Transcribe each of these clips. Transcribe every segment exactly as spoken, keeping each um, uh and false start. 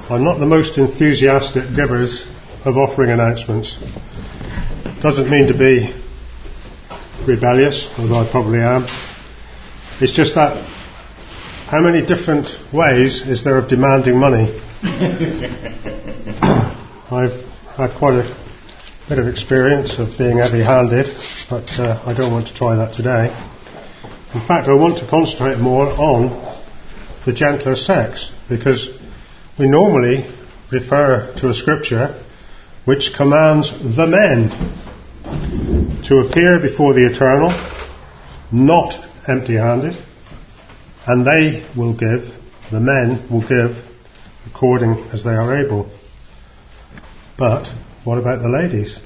I'm not the most enthusiastic givers of offering announcements. Doesn't mean to be rebellious, although I probably am. It's just that how many different ways is there of demanding money? I've had quite a bit of experience of being heavy-handed, but uh, I don't want to try that today. In fact, I want to concentrate more on the gentler sex, because we normally refer to a scripture which commands the men to appear before the Eternal, not empty-handed, and they will give, the men will give according as they are able. But what about the ladies?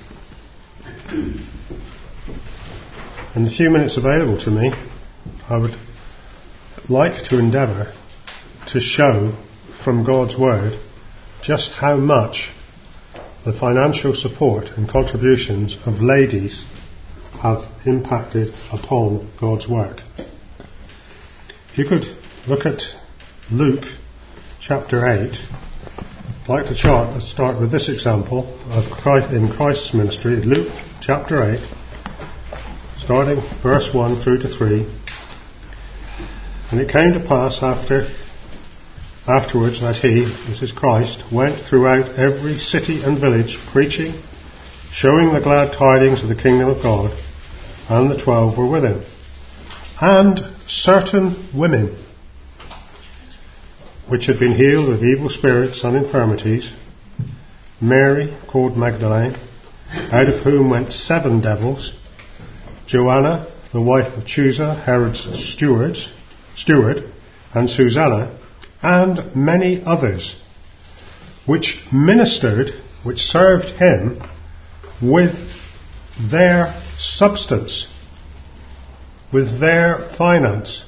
In the few minutes available to me, I would like to endeavour to show from God's Word just how much the financial support and contributions of ladies have impacted upon God's work. If you could look at Luke chapter eight, I'd like to chart, let's start with this example of Christ, in Christ's ministry, Luke chapter eight, starting verse one through to three. And it came to pass after afterwards that he, this is Christ, went throughout every city and village, preaching, showing the glad tidings of the kingdom of God, and the twelve were with him. And certain women, which had been healed of evil spirits and infirmities, Mary, called Magdalene, out of whom went seven devils, Joanna, the wife of Chuza, Herod's steward, steward, and Susanna, and many others, which ministered, which served him with their substance, with their finance.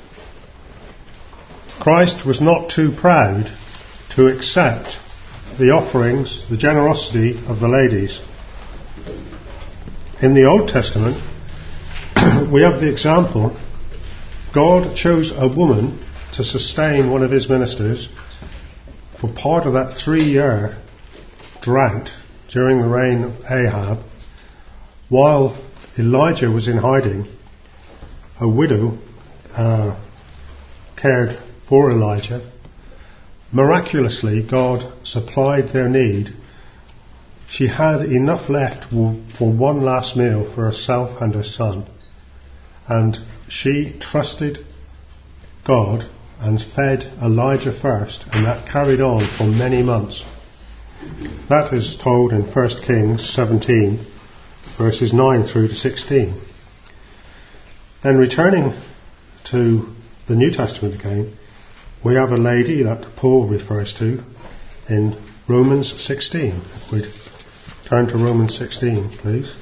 Christ was not too proud to accept the offerings, the generosity of the ladies. In the Old Testament, we have the example, God chose a woman to sustain one of his ministers for part of that three-year drought during the reign of Ahab. While Elijah was in hiding, a widow uh, cared for Elijah. Miraculously, God supplied their need. She had enough left for one last meal for herself and her son. And she trusted God and fed Elijah first, and that carried on for many months. That is told in First Kings seventeen, verses nine through to sixteen. Then returning to the New Testament again, we have a lady that Paul refers to in Romans sixteen. If we'd turn to Romans sixteen, please.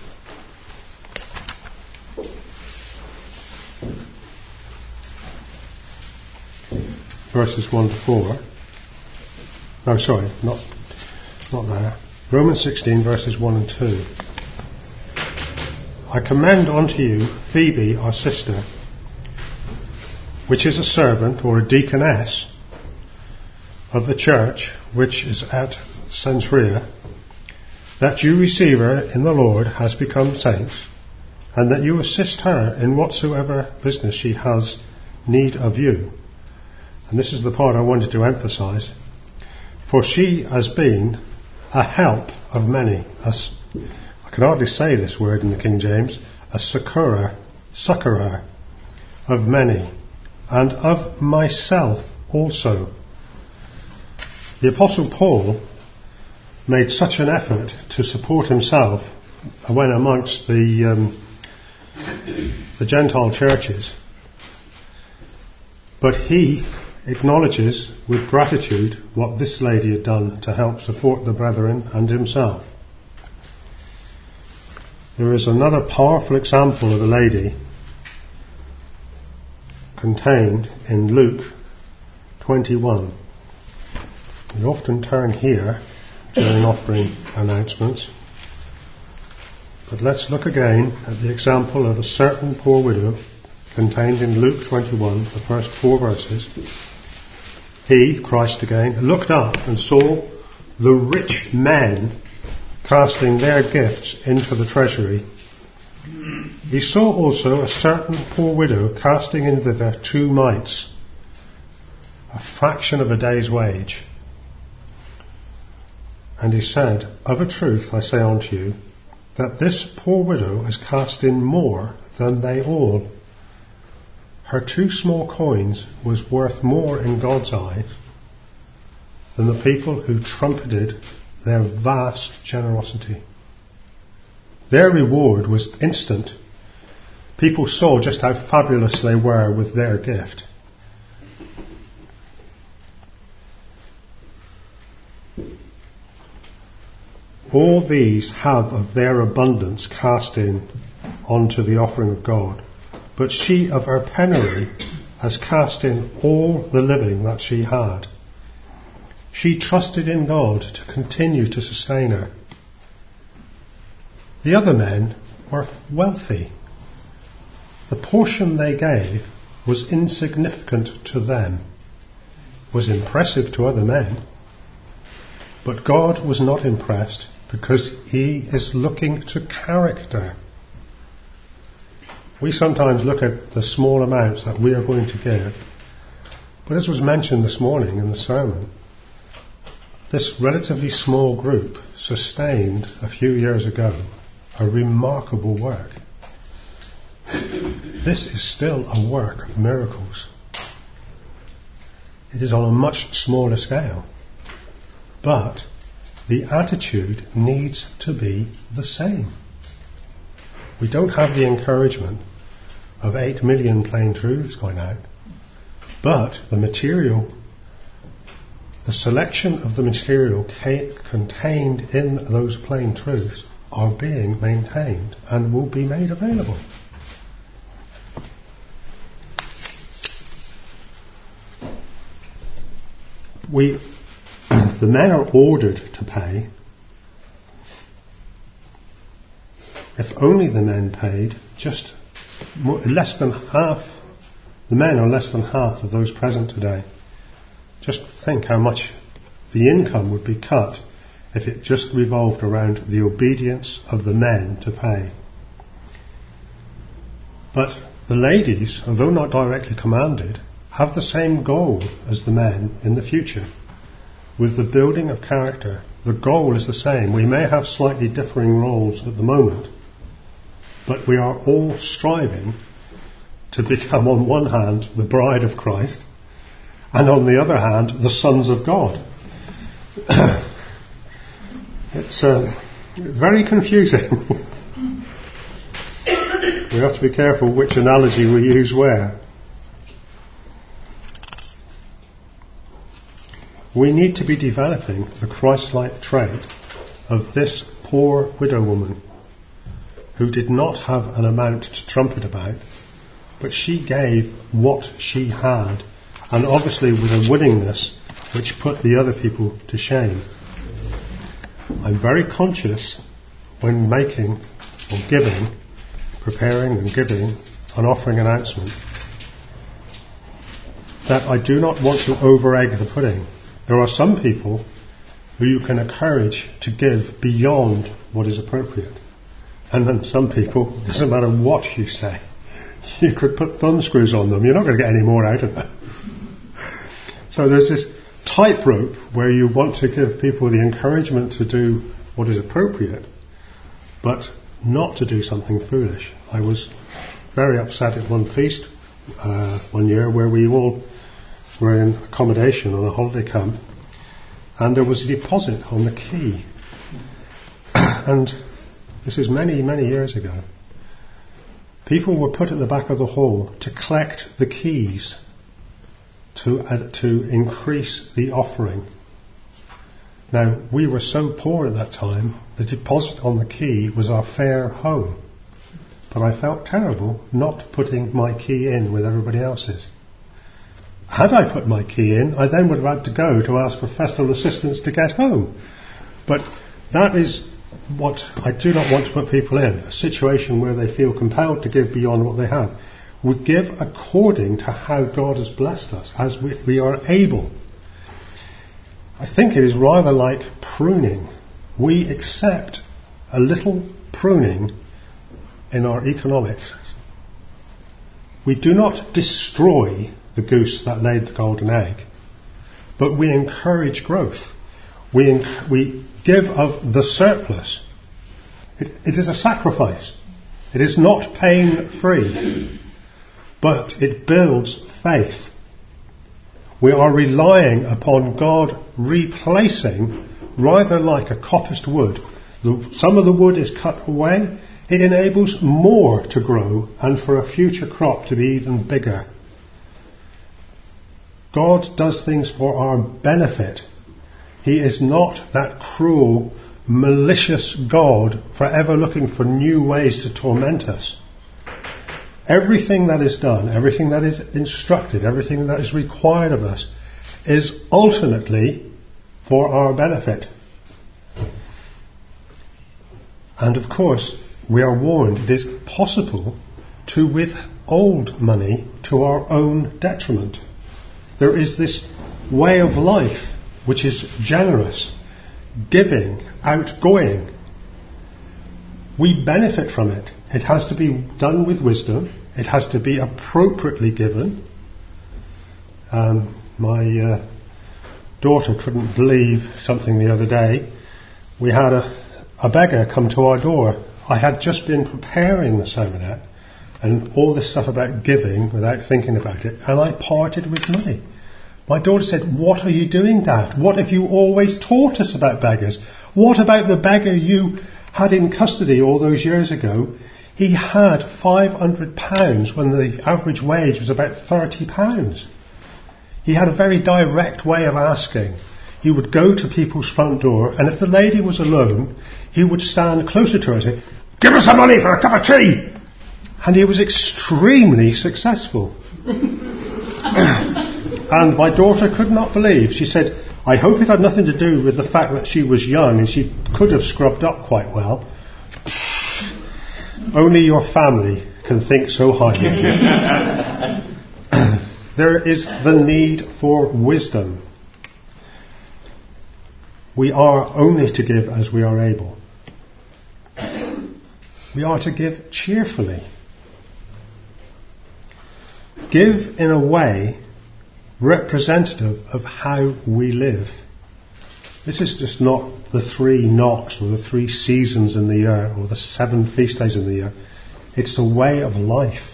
Verses one to four. No, sorry, not not there. Romans sixteen, verses one and two. I commend unto you Phoebe, our sister, which is a servant or a deaconess of the church which is at Cenchrea, that you receive her in the Lord has become saints, and that you assist her in whatsoever business she has need of you. And this is the part I wanted to emphasize. For she has been a help of many. A, I can hardly say this word in the King James. A succourer, succourer of many, and of myself also. The Apostle Paul made such an effort to support himself when amongst the um, the Gentile churches, but he acknowledges with gratitude what this lady had done to help support the brethren and himself. There is another powerful example of a lady contained in Luke twenty-one. We often turn here during offering announcements, but let's look again at the example of a certain poor widow contained in Luke twenty-one, the first four verses. he, Christ again, looked up and saw the rich men casting their gifts into the treasury. He saw also a certain poor widow casting in thither two mites, a fraction of a day's wage. And he said, Of a truth I say unto you, that this poor widow has cast in more than they all. Her two small coins was worth more in God's eyes than the people who trumpeted their vast generosity. Their reward was instant. People saw just how fabulous they were with their gift. All these have of their abundance cast in onto the offering of God, but she of her penury has cast in all the living that she had. She trusted in God to continue to sustain her. The other men were wealthy. The portion they gave was insignificant to them, was impressive to other men, but God was not impressed because he is looking to character. We sometimes look at the small amounts that we are going to give, but as was mentioned this morning in the sermon, this relatively small group sustained a few years ago a remarkable work. This is still a work of miracles. It is on a much smaller scale, but the attitude needs to be the same. We don't have the encouragement of eight million plain truths going out, but the material, the selection of the material ca- contained in those plain truths are being maintained and will be made available. We, the men are ordered to pay. If only the men paid, just more, less than half, the men are less than half of those present today. Just think how much the income would be cut if it just revolved around the obedience of the men to pay. But the ladies, although not directly commanded, have the same goal as the men in the future. With the building of character, the goal is the same. We may have slightly differing roles at the moment, but we are all striving to become, on one hand, the bride of Christ, and on the other hand, the sons of God. It's uh, very confusing. We have to be careful which analogy we use where. We need to be developing the Christ-like trait of this poor widow woman who did not have an amount to trumpet about, but she gave what she had, and obviously with a willingness which put the other people to shame. I'm very conscious when making or giving, preparing and giving an offering announcement, that I do not want to over-egg the pudding. There are some people who you can encourage to give beyond what is appropriate. And then some people, it doesn't matter what you say, you could put thumb screws on them, you're not going to get any more out of them. So there's this tightrope where you want to give people the encouragement to do what is appropriate, but not to do something foolish. I was very upset at one feast uh, one year where we all were in accommodation on a holiday camp, and there was a deposit on the key. And this is many, many years ago. People were put at the back of the hall to collect the keys to uh, to increase the offering. Now, we were so poor at that time, the deposit on the key was our fare home. But I felt terrible not putting my key in with everybody else's. Had I put my key in, I then would have had to go to ask for festival assistance to get home. But that is what I do not want to put people in, a situation where they feel compelled to give beyond what they have. We give according to how God has blessed us, as we, we are able. I think it is rather like pruning. We accept a little pruning in our economics. We do not destroy the goose that laid the golden egg, but we encourage growth. We, enc- we give of the surplus. It, it is a sacrifice. It is not pain-free, but it builds faith. We are relying upon God replacing, rather like a coppiced wood. The, some of the wood is cut away. It enables more to grow and for a future crop to be even bigger. God does things for our benefit. He is not that cruel, malicious God forever looking for new ways to torment us. Everything that is done, everything that is instructed, everything that is required of us is ultimately for our benefit. And of course, we are warned it is possible to withhold money to our own detriment. There is this way of life which is generous, giving, outgoing. We benefit from it. It has to be done with wisdom. It has to be appropriately given. Um, my uh, daughter couldn't believe something the other day. We had a, a beggar come to our door. I had just been preparing the sermonette and all this stuff about giving without thinking about it, and I parted with money. My daughter said, "What are you doing, Dad? What have you always taught us about beggars? What about the beggar you had in custody all those years ago? He had five hundred pounds when the average wage was about thirty pounds. He had a very direct way of asking. He would go to people's front door, and if the lady was alone, he would stand closer to her and say, 'Give us some money for a cup of tea!' And he was extremely successful." And my daughter could not believe. She said, "I hope it had nothing to do with the fact that she was young and she could have scrubbed up quite well." Only your family can think so highly. There is the need for wisdom. We are only to give as we are able. We are to give cheerfully. Give in a way representative of how we live. This is just not the three knocks or the three seasons in the year or the seven feast days in the year. It's the way of life.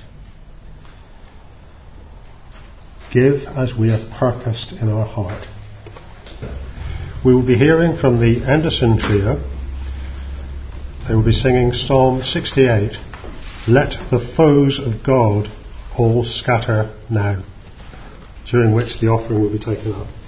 Give as we have purposed in our heart. We will be hearing from the Anderson Trio. They will be singing Psalm sixty-eight, "Let the foes of God all scatter now," during which the offering will be taken up.